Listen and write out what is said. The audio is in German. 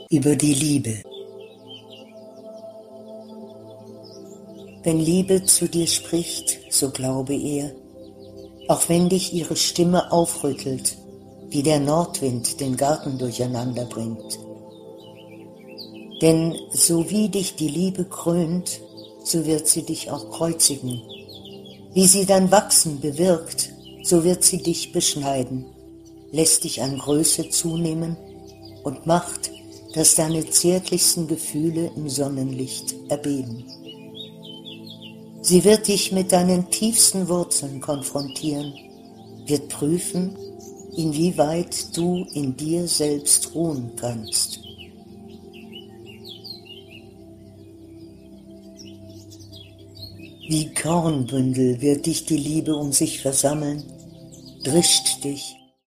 Über die Liebe. Wenn Liebe zu dir spricht, so glaube ihr, auch wenn dich ihre Stimme aufrüttelt, wie der Nordwind den Garten durcheinander bringt. Denn so wie dich die Liebe krönt, so wird sie dich auch kreuzigen. Wie sie dein Wachsen bewirkt, so wird sie dich beschneiden, lässt dich an Größe zunehmen und macht, dass deine zärtlichsten Gefühle im Sonnenlicht erbeben. Sie wird dich mit deinen tiefsten Wurzeln konfrontieren, wird prüfen, inwieweit du in dir selbst ruhen kannst. Wie Kornbündel wird dich die Liebe um sich versammeln, drischt dich,